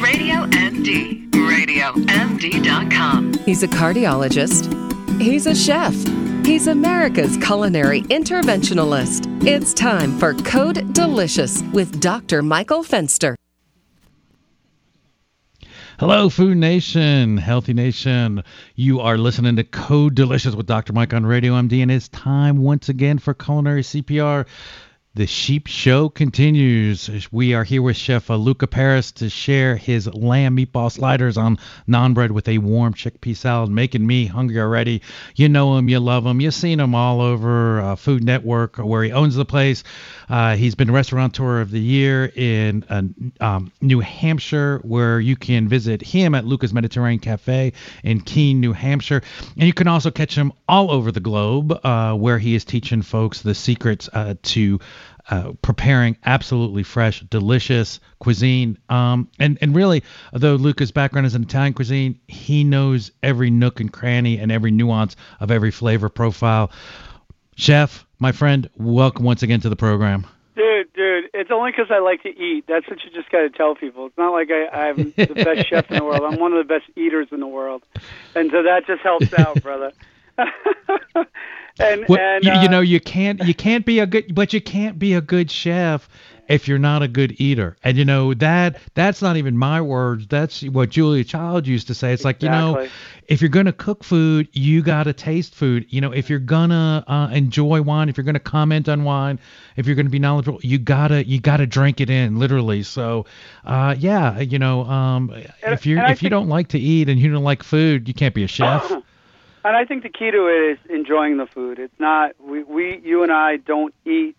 Radio MD. RadioMD.com. He's a cardiologist. He's a chef. He's America's culinary interventionalist. It's time for Code Delicious with Dr. Michael Fenster. Hello, Food Nation, Healthy Nation. You are listening to Code Delicious with Dr. Mike on Radio MD, and it's time once again for Culinary CPR. The Sheep Show continues. We are here with Chef Luca Paris to share his lamb meatball sliders on naan bread with a warm chickpea salad, making me hungry already. You know him, you love him. You've seen him all over Food Network, where he owns the place. He's been Restaurateur of the Year in New Hampshire, where you can visit him at Luca's Mediterranean Cafe in Keene, New Hampshire. And you can also catch him all over the globe, where he is teaching folks the secrets to preparing absolutely fresh, delicious cuisine. And really, though Luca's background is in Italian cuisine, he knows every nook and cranny and every nuance of every flavor profile. Chef, my friend, welcome once again to the program. Dude, it's only because I like to eat. That's what you just got to tell people. It's not like I'm the best chef in the world. I'm one of the best eaters in the world. And so that just helps out, brother. You can't be a good chef if you're not a good eater. And that's not even my words. That's what Julia Child used to say. It's exactly. Like, if you're gonna cook food, you gotta taste food. If you're gonna enjoy wine, if you're gonna comment on wine, if you're gonna be knowledgeable, you gotta drink it in, literally. So if you don't like to eat and you don't like food, you can't be a chef. And I think the key to it is enjoying the food. It's not you and I don't eat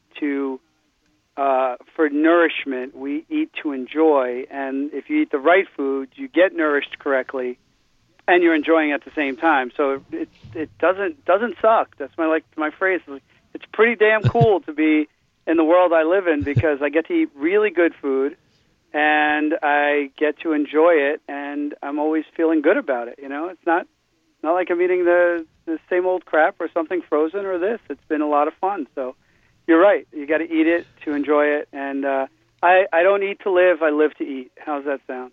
for nourishment. We eat to enjoy. And if you eat the right food, you get nourished correctly, and you're enjoying at the same time. So it doesn't suck. That's my phrase. It's pretty damn cool to be in the world I live in, because I get to eat really good food, and I get to enjoy it, and I'm always feeling good about it. It's not like I'm eating the same old crap or something frozen or this. It's been a lot of fun. So you're right. You got to eat it to enjoy it. And I don't eat to live. I live to eat. How's that sound?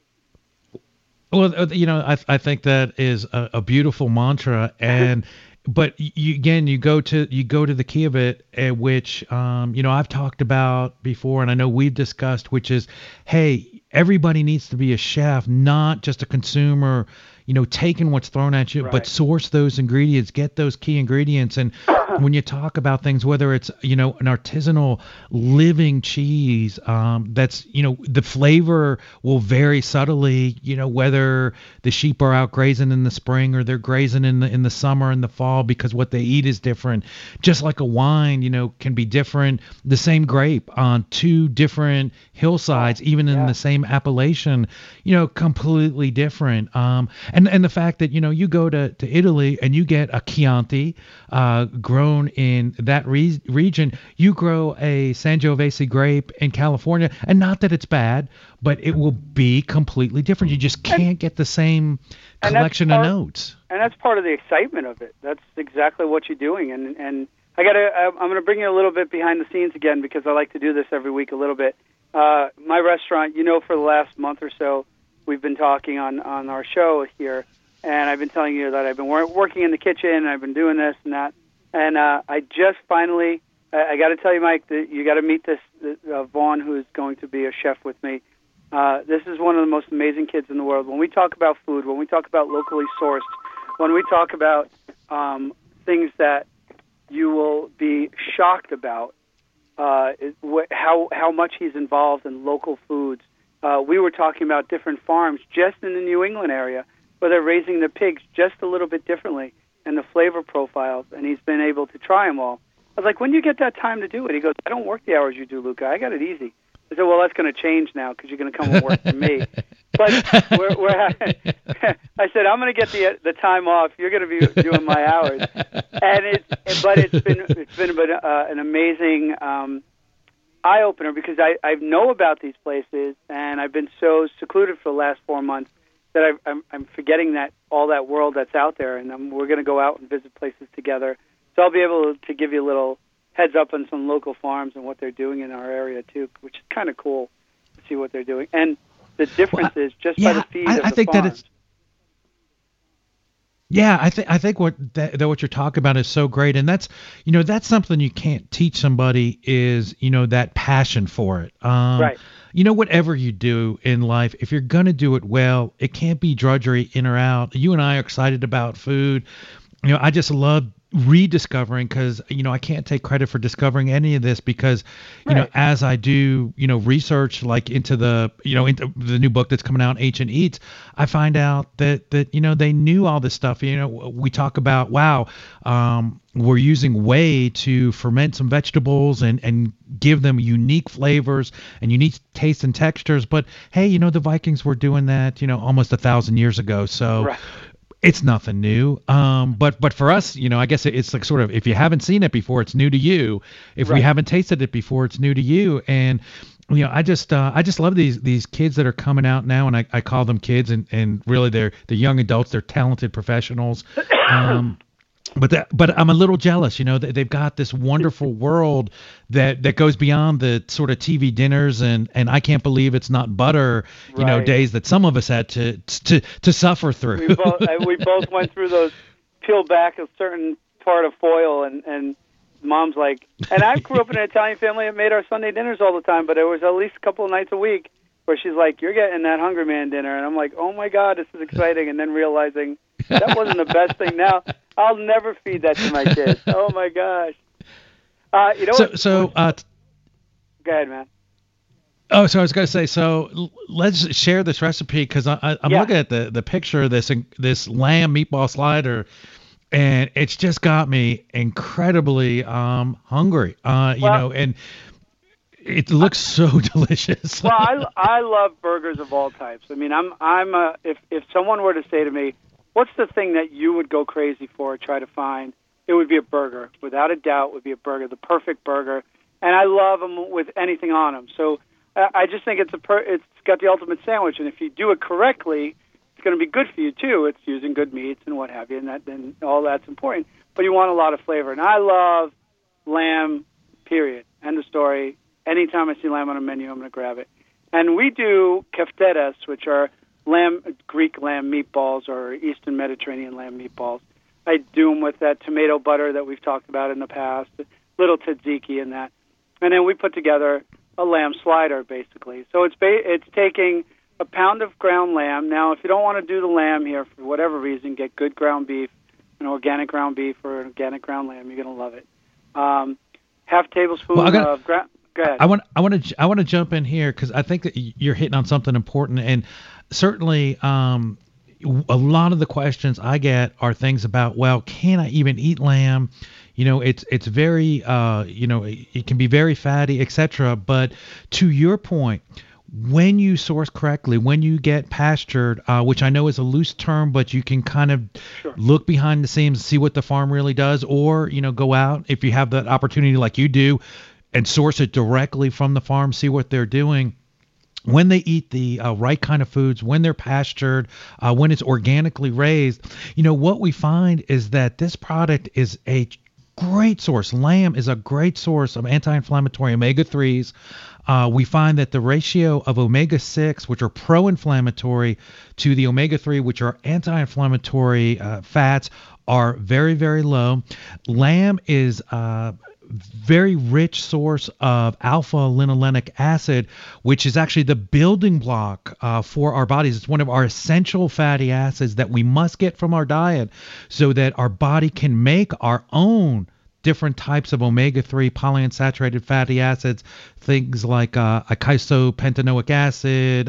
Well, I think that is a beautiful mantra. And but you go to the key of it, which I've talked about before, and I know we've discussed, which is, hey, everybody needs to be a chef, not just a consumer. Taking what's thrown at you, right, but source those ingredients, get those key ingredients. And when you talk about things, whether it's, an artisanal living cheese, that's, the flavor will vary subtly, whether the sheep are out grazing in the spring or they're grazing in the summer and the fall, because what they eat is different. Just like a wine, can be different. The same grape on two different hillsides, even in the same appellation, completely different. And the fact that, you go to Italy and you get a Chianti grown in that region, you grow a Sangiovese grape in California, and not that it's bad, but it will be completely different. You just can't get the same collection of notes. And that's part of the excitement of it. That's exactly what you're doing. And I'm going to bring you a little bit behind the scenes again, because I like to do this every week a little bit. My restaurant, for the last month or so, we've been talking on our show here, and I've been telling you that I've been working in the kitchen, and I've been doing this and that. And I just finally, I got to tell you, Mike, that you got to meet this Vaughn, who is going to be a chef with me. This is one of the most amazing kids in the world. When we talk about food, when we talk about locally sourced, when we talk about things that you will be shocked about, how much he's involved in local foods. We were talking about different farms just in the New England area where they're raising the pigs just a little bit differently, and the flavor profiles, and he's been able to try them all. I was like, when do you get that time to do it? He goes, I don't work the hours you do, Luca. I got it easy. I said, well, that's going to change now because you're going to come and work for me. But I said, I'm going to get the time off. You're going to be doing my hours. And it's been an amazing eye-opener, because I know about these places, and I've been so secluded for the last 4 months that I'm forgetting that all that world that's out there, and we're going to go out and visit places together. So I'll be able to give you a little heads up on some local farms and what they're doing in our area too, which is kind of cool to see what they're doing. And the difference is just by the feed of the I think farms. that it's. Yeah, I think what what you're talking about is so great, and that's that's something you can't teach somebody is that passion for it. Right. Whatever you do in life, if you're gonna do it well, it can't be drudgery in or out. You and I are excited about food. I just love rediscovering because I can't take credit for discovering any of this because as I do research like into the into the new book that's coming out, Ancient Eats, I find out that they knew all this stuff. We talk about we're using whey to ferment some vegetables and give them unique flavors and unique tastes and textures, but hey, the Vikings were doing that almost 1,000 years ago, so Right. It's nothing new. But for us, I guess it's like sort of, if you haven't seen it before, it's new to you. If we Right. haven't tasted it before, it's new to you. And I just love these kids that are coming out now, and I call them kids, and really they're young adults. They're talented professionals. But I'm a little jealous, they've got this wonderful world that goes beyond the sort of TV dinners and I can't believe it's not butter, Right. days that some of us had to suffer through. We both went through those, peel back a certain part of foil, and Mom's like, and I grew up in an Italian family that made our Sunday dinners all the time, but it was at least a couple of nights a week where she's like, you're getting that Hungry Man dinner, and I'm like, oh my God, this is exciting, and then realizing that wasn't the best thing. Now I'll never feed that to my kids. Oh my gosh. So Go ahead, man. Oh, so I was going to say, let's share this recipe because I'm Yeah. looking at the picture of this lamb meatball slider, and it's just got me incredibly hungry. And it looks so delicious. Well, I love burgers of all types. I mean, if someone were to say to me, what's the thing that you would go crazy for, try to find, it would be a burger. Without a doubt, would be a burger, the perfect burger. And I love them with anything on them. So I just think it's got the ultimate sandwich. And if you do it correctly, it's going to be good for you too. It's using good meats and what have you, and all that's important. But you want a lot of flavor. And I love lamb, period. End of story. Anytime I see lamb on a menu, I'm going to grab it. And we do keftedes, which are Greek lamb meatballs or Eastern Mediterranean lamb meatballs. I do them with that tomato butter that we've talked about in the past, little tzatziki in that. And then we put together a lamb slider, basically. So it's taking a pound of ground lamb. Now, if you don't want to do the lamb here for whatever reason, get good ground beef, an organic ground beef or an organic ground lamb. You're going to love it. Half tablespoon of ground. Go ahead. I want to jump in here because I think that you're hitting on something important, and certainly a lot of the questions I get are things about, well, can I even eat lamb? It's very it can be very fatty, etc. But to your point, when you source correctly, when you get pastured, which I know is a loose term, but you can kind of look behind the scenes, see what the farm really does, or go out if you have that opportunity like you do and source it directly from the farm, see what they're doing. When they eat the right kind of foods, when they're pastured, when it's organically raised, what we find is that this product is a great source. Lamb is a great source of anti-inflammatory omega-3s. We find that the ratio of omega-6, which are pro-inflammatory, to the omega-3, which are anti-inflammatory fats, are very, very low. Lamb is very rich source of alpha-linolenic acid, which is actually the building block for our bodies. It's one of our essential fatty acids that we must get from our diet so that our body can make our own different types of omega-3 polyunsaturated fatty acids, things like eicosapentaenoic acid,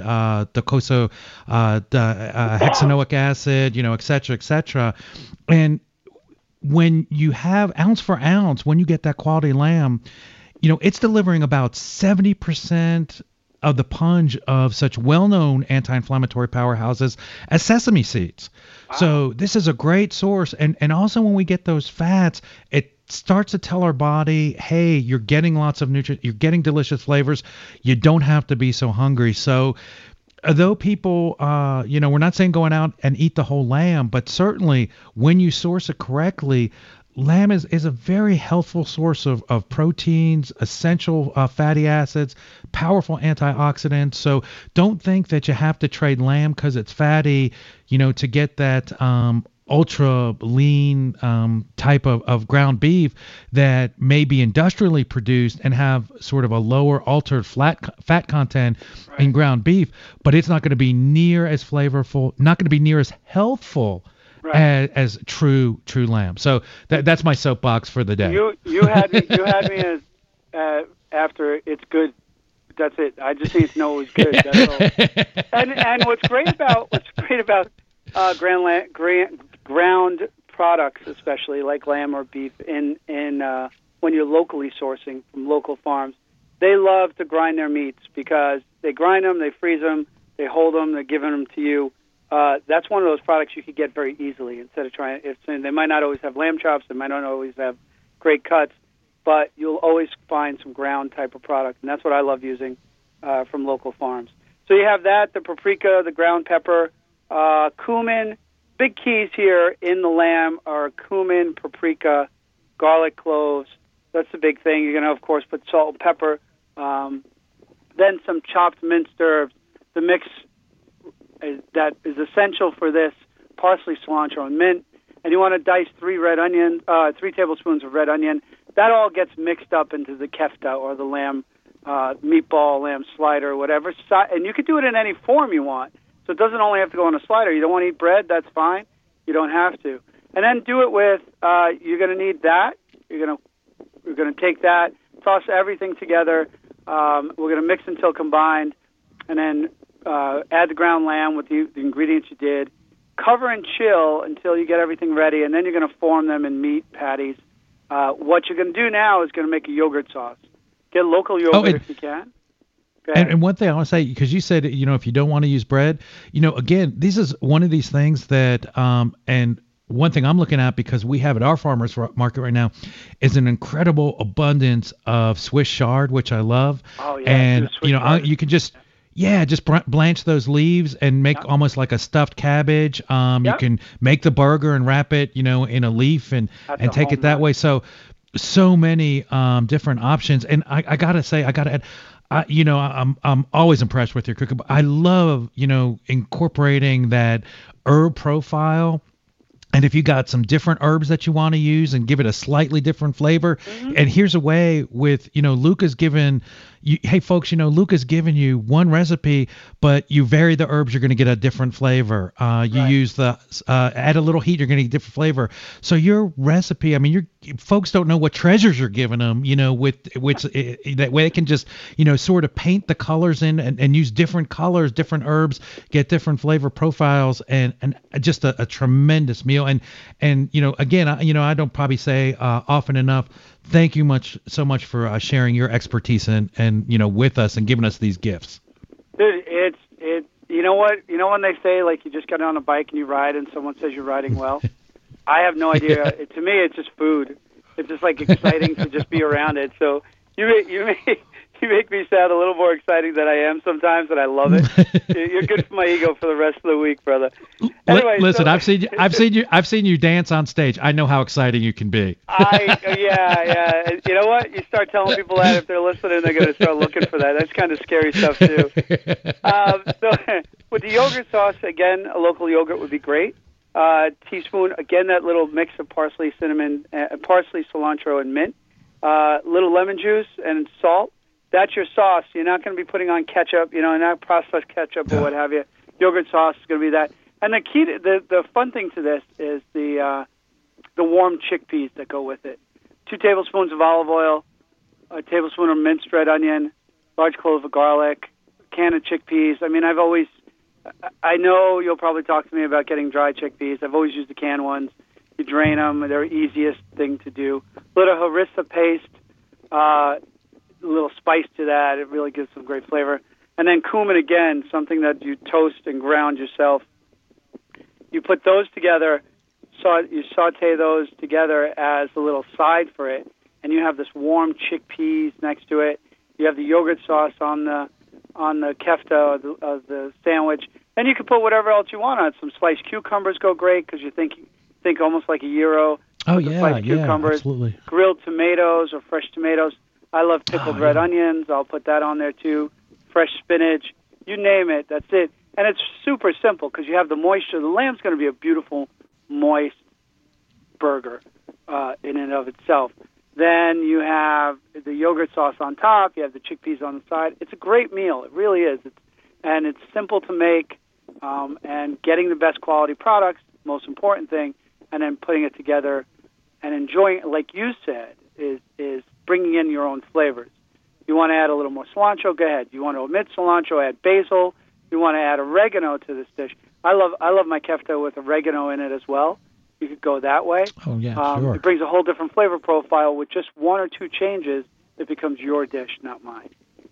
hexanoic acid, et cetera, et cetera. And when you have ounce for ounce, when you get that quality lamb, it's delivering about 70% of the punch of such well-known anti-inflammatory powerhouses as sesame seeds. Wow. So this is a great source. And also when we get those fats, it starts to tell our body, hey, you're getting lots of nutrients, you're getting delicious flavors. You don't have to be so hungry. So though people, we're not saying going out and eat the whole lamb, but certainly when you source it correctly, lamb is a very healthful source of proteins, essential fatty acids, powerful antioxidants. So don't think that you have to trade lamb because it's fatty, to get that ultra lean type of ground beef that may be industrially produced and have sort of a lower altered fat content in ground beef, but it's not going to be near as flavorful, not going to be near as healthful as true lamb. So that's my soapbox for the day. You had me as after it's good. That's it. I just need to know it was good. That's all. And what's great about ground products, especially like lamb or beef, in when you're locally sourcing from local farms, they love to grind their meats because they grind them, they freeze them, they hold them, they're giving them to you. That's one of those products you could get very easily instead of trying. They might not always have lamb chops, they might not always have great cuts, but you'll always find some ground type of product, and that's what I love using from local farms. So you have that, the paprika, the ground pepper, cumin. Big keys here in the lamb are cumin, paprika, garlic cloves. That's the big thing. You're going to, of course, put salt and pepper, then some chopped minced herbs. The mix that is essential for this: parsley, cilantro, and mint. And you want to dice 3 tablespoons of red onion. That all gets mixed up into the kefta, or the lamb meatball, lamb slider, whatever. And you could do it in any form you want. So it doesn't only have to go on a slider. You don't want to eat bread, that's fine. You don't have to. And then do it with, you're going to need that. You're going to take that, toss everything together. We're going to mix until combined, and then add the ground lamb with the ingredients you did. Cover and chill until you get everything ready, and then you're going to form them in meat patties. What you're going to do now is going to make a yogurt sauce. Get local yogurt if you can. And one thing I want to say, because you said, if you don't want to use bread, again, this is one of these things that, and one thing I'm looking at, because we have at our farmers market right now, is an incredible abundance of Swiss chard, which I love. Oh, yeah. And, you can just blanch those leaves and make almost like a stuffed cabbage. You can make the burger and wrap it, in a leaf and take it that way. So many different options. And I got to say, I got to add, I'm always impressed with your cooking. But I love, incorporating that herb profile. And if you got some different herbs that you want to use and give it a slightly different flavor. And here's a way with, Luca's given you, hey folks, Luca's given you one recipe, but you vary the herbs, you're going to get a different flavor. You use add a little heat, you're going to get a different flavor. So your recipe, folks don't know what treasures you're giving them, with which that way they can just, sort of paint the colors in and use different colors, different herbs, get different flavor profiles, and just a tremendous meal. And again, I don't probably say often enough, thank you so much for sharing your expertise and with us and giving us these gifts. Dude, it's you know what? When they say, like, you just got on a bike and you ride and someone says you're riding well? I have no idea. To me, it's just food. It's just, like, exciting to just be around it. So you make me sound a little more exciting than I am sometimes, and I love it. You're good for my ego for the rest of the week, brother. Anyway, listen, I've seen you dance on stage. I know how exciting you can be. Yeah. You know what? You start telling people that, if they're listening, they're going to start looking for that. That's kind of scary stuff too. So with the yogurt sauce, again, a local yogurt would be great. Teaspoon, again, that little mix of parsley, cilantro, and mint. Little lemon juice and salt. That's your sauce. You're not going to be putting on ketchup, not processed ketchup or what have you. Yogurt sauce is going to be that. And the key, the fun thing to this is the warm chickpeas that go with it. 2 tablespoons of olive oil, a tablespoon of minced red onion, large clove of garlic, a can of chickpeas. I know you'll probably talk to me about getting dry chickpeas. I've always used the canned ones. You drain them. They're the easiest thing to do. A little harissa paste, a little spice to that. It really gives some great flavor. And then cumin, again, something that you toast and ground yourself. You put those together, you saute those together as a little side for it, and you have this warm chickpeas next to it. You have the yogurt sauce on the kefta of the sandwich. Then you can put whatever else you want on it. Some sliced cucumbers go great because you think almost like a gyro. Oh, with the yeah, sliced cucumbers, absolutely. grilled tomatoes or fresh tomatoes. I love pickled red onions. I'll put that on there too. Fresh spinach. You name it. That's it. And it's super simple because you have the moisture. The lamb's going to be a beautiful, moist burger in and of itself. Then you have the yogurt sauce on top. You have the chickpeas on the side. It's a great meal. It really is. And it's simple to make. And getting the best quality products, most important thing, and then putting it together and enjoying it, like you said, is bringing in your own flavors. You want to add a little more cilantro, go ahead. You want to omit cilantro, add basil. You want to add oregano to this dish. I love my kefta with oregano in it as well. You could go that way. Oh, yeah, sure. It brings a whole different flavor profile. With just one or two changes, it becomes your dish, not mine.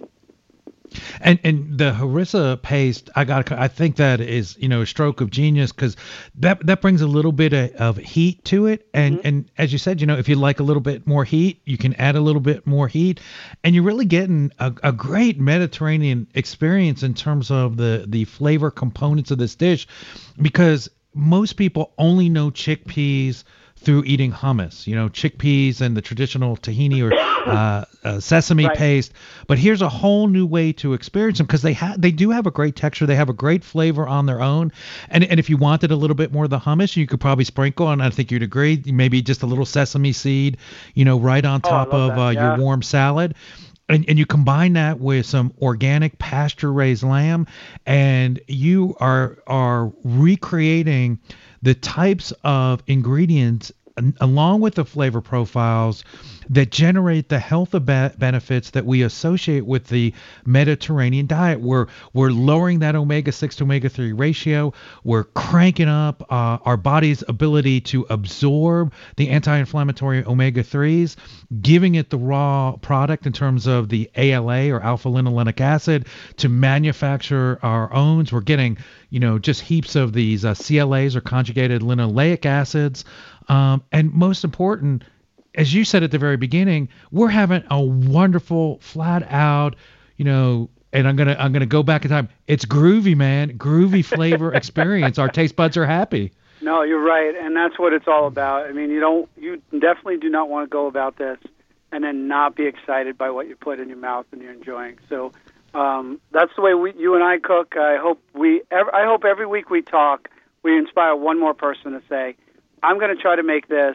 And the harissa paste, I think that is, a stroke of genius, because that brings a little bit of heat to it. And as you said, if you like a little bit more heat, you can add a little bit more heat, and you're really getting a great Mediterranean experience in terms of the flavor components of this dish, because most people only know chickpeas through eating hummus, chickpeas and the traditional tahini or sesame paste. But here's a whole new way to experience them, because they do have a great texture. They have a great flavor on their own. And if you wanted a little bit more of the hummus, you could probably sprinkle, and I think you'd agree, maybe just a little sesame seed, right on top of your warm salad. And you combine that with some organic pasture-raised lamb, and you are recreating the types of ingredients along with the flavor profiles that generate the health benefits that we associate with the Mediterranean diet. We're lowering that omega-6 to omega-3 ratio. We're cranking up our body's ability to absorb the anti-inflammatory omega-3s, giving it the raw product in terms of the ALA or alpha-linolenic acid to manufacture our own. We're getting, just heaps of these CLAs or conjugated linoleic acids. And most important, as you said at the very beginning, we're having a wonderful, flat out, and I'm gonna go back in time. It's groovy, man. Groovy flavor experience. Our taste buds are happy. No, you're right, and that's what it's all about. I mean, you definitely do not want to go about this and then not be excited by what you put in your mouth and you're enjoying. So that's the way you and I cook. I hope every week we talk, we inspire one more person to say, I'm going to try to make this,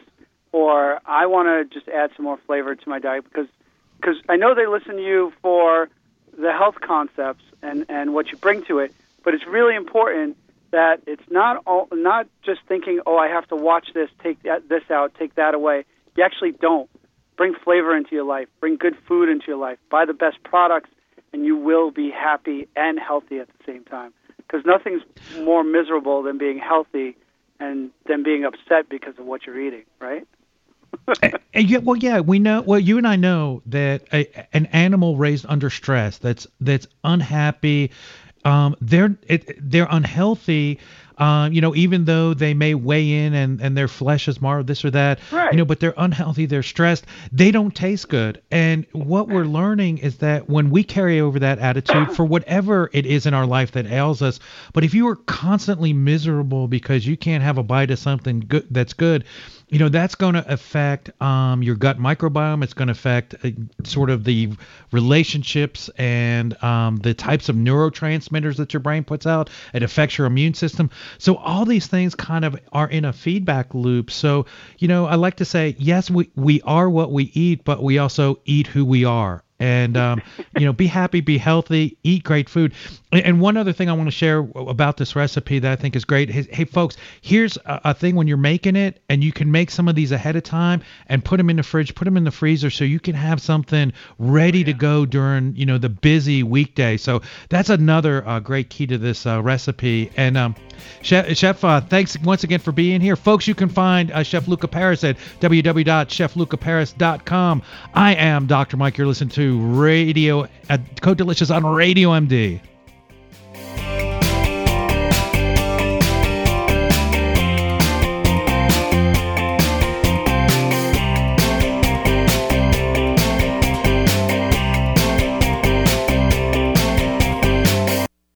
or I want to just add some more flavor to my diet, because I know they listen to you for the health concepts and what you bring to it, but it's really important that it's not just thinking, I have to watch this, take this out, take that away. You actually don't. Bring flavor into your life. Bring good food into your life. Buy the best products, and you will be happy and healthy at the same time, because nothing's more miserable than being healthy and then being upset because of what you're eating, right? We know. Well, you and I know that an animal raised under stress that's unhappy, they're unhealthy. Even though they may weigh in and their flesh is marred, this or that, right. But they're unhealthy, they're stressed, they don't taste good. And what we're learning is that when we carry over that attitude for whatever it is in our life that ails us, but if you are constantly miserable because you can't have a bite of something good that's good, that's going to affect your gut microbiome. It's going to affect sort of the relationships and the types of neurotransmitters that your brain puts out. It affects your immune system. So all these things kind of are in a feedback loop. So, I like to say, yes, we are what we eat, but we also eat who we are. And, be happy, be healthy, eat great food. And one other thing I want to share about this recipe that I think is great. Hey folks, here's a thing when you're making it, and you can make some of these ahead of time and put them in the fridge, put them in the freezer, so you can have something ready to go during, the busy weekday. So that's another great key to this recipe. And Chef, thanks once again for being here. Folks, you can find Chef Luca Paris at www.cheflucaparis.com. I am Dr. Mike. You're listening to Radio Code Delicious on Radio MD.